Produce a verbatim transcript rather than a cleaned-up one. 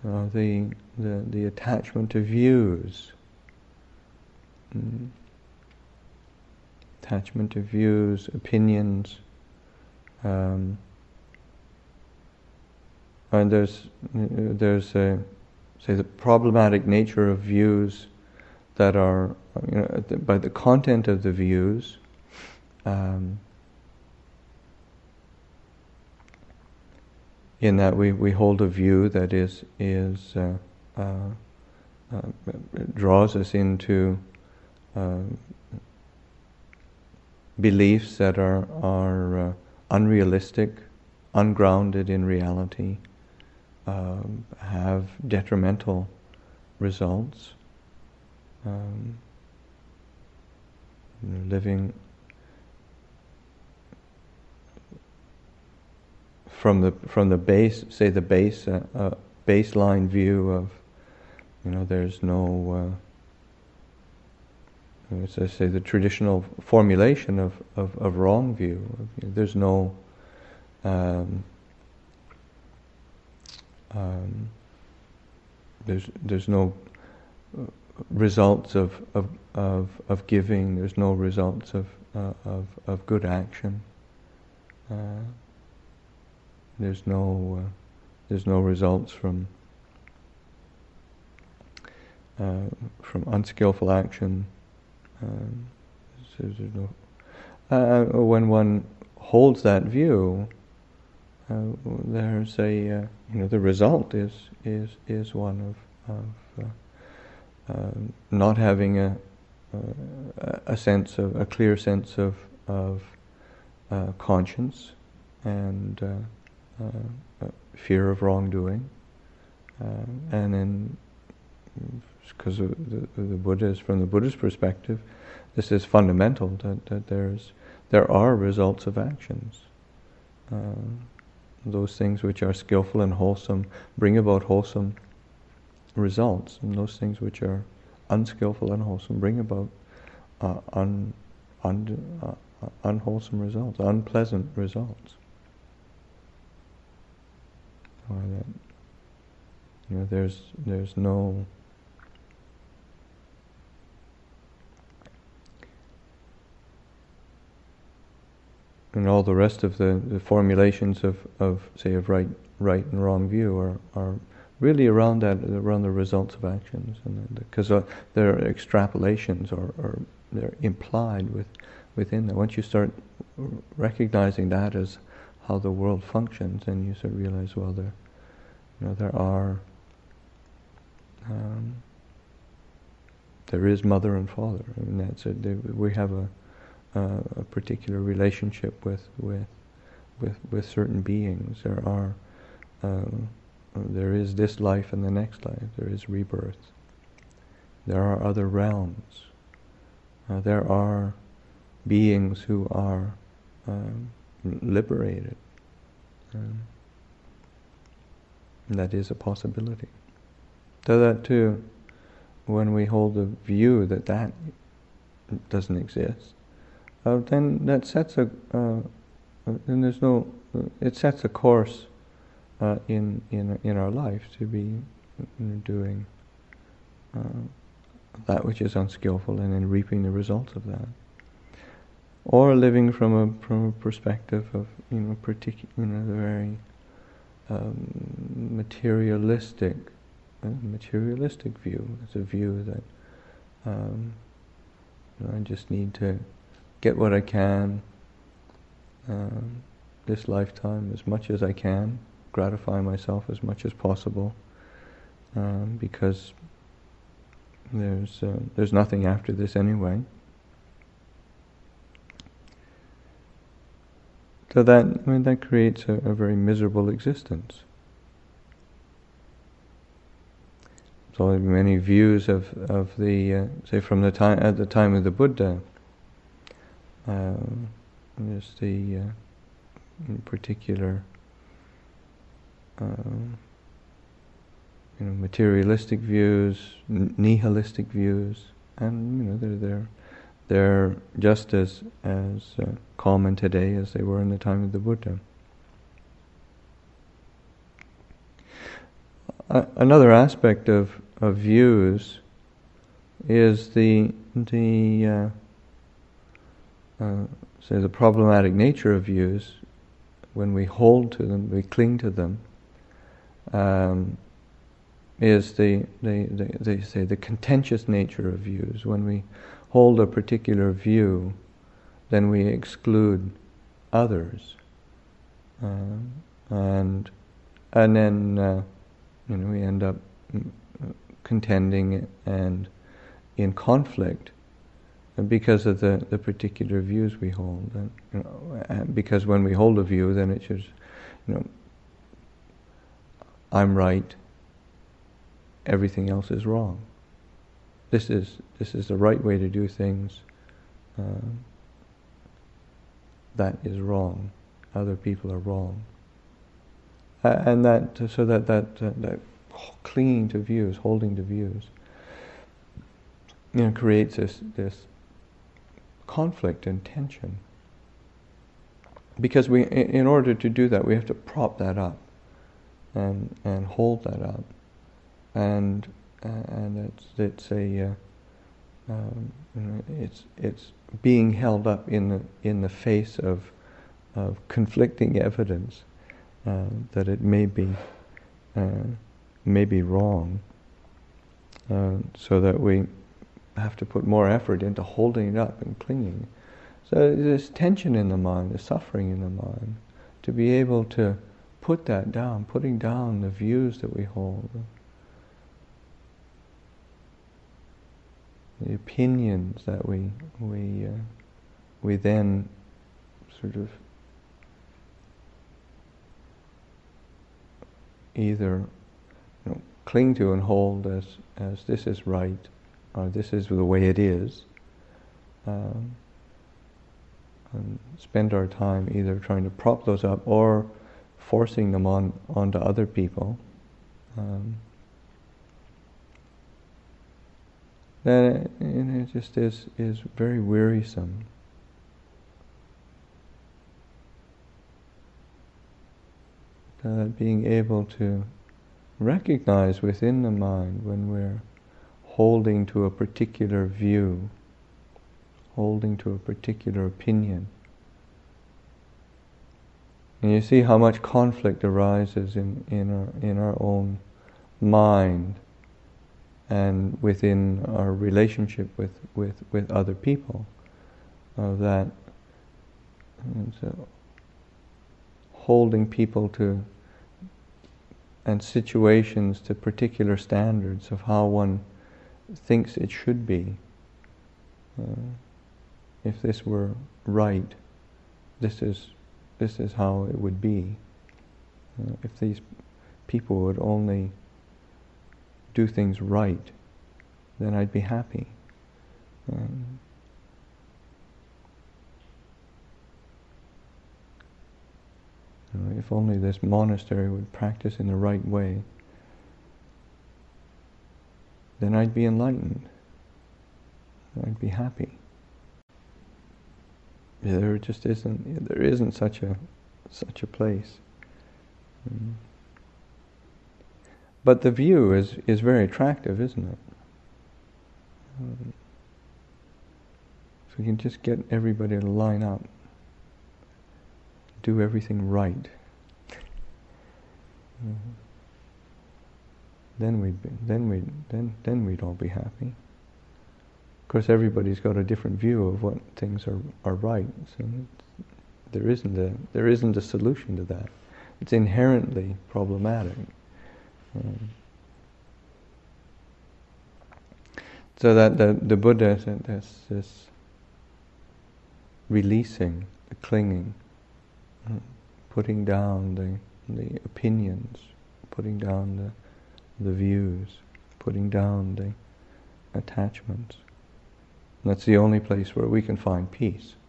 uh, the, the the attachment to views, mm. attachment to views, opinions, um, and there's there's a say the problematic nature of views that are, you know, by the content of the views. Um, in that we, we hold a view that is is uh, uh, uh, draws us into uh, beliefs that are are uh, unrealistic, ungrounded in reality, um, have detrimental results. Um, living from the from the base, say the base uh, uh, baseline view of, you know, there's no, uh, let's just say the traditional formulation of, of, of wrong view. There's no um, um, there's there's no results of of of, of giving. There's no results of uh, of of good action. Uh, There's no, uh, there's no results from uh, from unskillful action. Um, so there's no, uh, when one holds that view, uh, there's a uh, you know the result is is is one of of uh, uh, not having a a sense of a clear sense of of uh, conscience and. Uh, Uh, fear of wrongdoing, uh, and then because the, the Buddha is, from the Buddhist perspective, this is fundamental that, that there's there are results of actions. Uh, those things which are skillful and wholesome bring about wholesome results, and those things which are unskillful and unwholesome bring about uh, un, un, uh, unwholesome results, unpleasant results. Or that, you know, there's there's no and all the rest of the, the formulations of, of say of right right and wrong view are, are really around that around the results of actions, and because the, uh, they're extrapolations or, or they're implied with within that. Once you start recognizing that as how the world functions, and you sort of realize, well, there, you know, there are, um, there is mother and father. I mean, that's it. We have a, uh, a particular relationship with with with with certain beings. There are, uh, there is this life and the next life. There is rebirth. There are other realms. Uh, there are beings who are um, liberated. Um, that is a possibility. So that too, when we hold the view that that doesn't exist, uh, then that sets a, uh, then there's no, uh, it sets a course uh, in in in our life to be doing uh, that which is unskillful and then reaping the results of that. Or living from a from a perspective of, you know, particular, you know, the very um, materialistic, uh, materialistic view. It's a view that um, you know, I just need to get what I can um, this lifetime as much as I can, gratify myself as much as possible, um, because there's uh, there's nothing after this anyway. So that, I mean, that creates a, a very miserable existence. So many views of of the uh, say from the time at the time of the Buddha. Uh, there's the uh, in particular, uh, you know, materialistic views, n- nihilistic views, and you know they're there. They're just as as uh, common today as they were in the time of the Buddha. uh, another aspect of, of views is the the uh, uh, say the problematic nature of views. When we hold to them, we cling to them. Um, is the, the, the they say the contentious nature of views. When we hold a particular view, then we exclude others, uh, and and then uh, you know we end up contending and in conflict because of the, the particular views we hold. And, you know, and because when we hold a view, then it should, you know, I'm right, everything else is wrong. This is this is the right way to do things. Uh, that is wrong. Other people are wrong. Uh, and that so that that uh, that clinging to views, holding to views, you know, creates this this conflict and tension. Because we, in order to do that, we have to prop that up and and hold that up, and uh, and it's it's a uh, um, you know, it's it's being held up in the in the face of of conflicting evidence uh, that it may be uh, may be wrong, uh, so that we have to put more effort into holding it up and clinging. So there's tension in the mind, there's suffering in the mind, to be able to put that down, putting down the views that we hold, the opinions that we we uh, we then sort of either, you know, cling to and hold as as this is right, or this is the way it is, um, and spend our time either trying to prop those up or forcing them on onto other people. Um, that it, it just is is very wearisome. Uh, being able to recognize within the mind when we're holding to a particular view, holding to a particular opinion. And you see how much conflict arises in, in our in our own mind and within our relationship with, with, with other people. Of that, and so holding people to and situations to particular standards of how one thinks it should be. Uh, if this were right, this is this is how it would be. Uh, if these people would only do things right, then I'd be happy. Um, you know, if only this monastery would practice in the right way, then I'd be enlightened. I'd be happy. There just isn't. There isn't such a such a place. Mm. But the view is is very attractive, isn't it? Um, if we can just get everybody to line up, do everything right, mm-hmm. then we'd be, then we then then we'd all be happy. Of course, everybody's got a different view of what things are, are right. So there isn't a there isn't a solution to that. It's inherently problematic. Um, so that the the Buddha said this, this releasing, the clinging, uh, putting down the the opinions, putting down the the views, putting down the attachments. And that's the only place where we can find peace.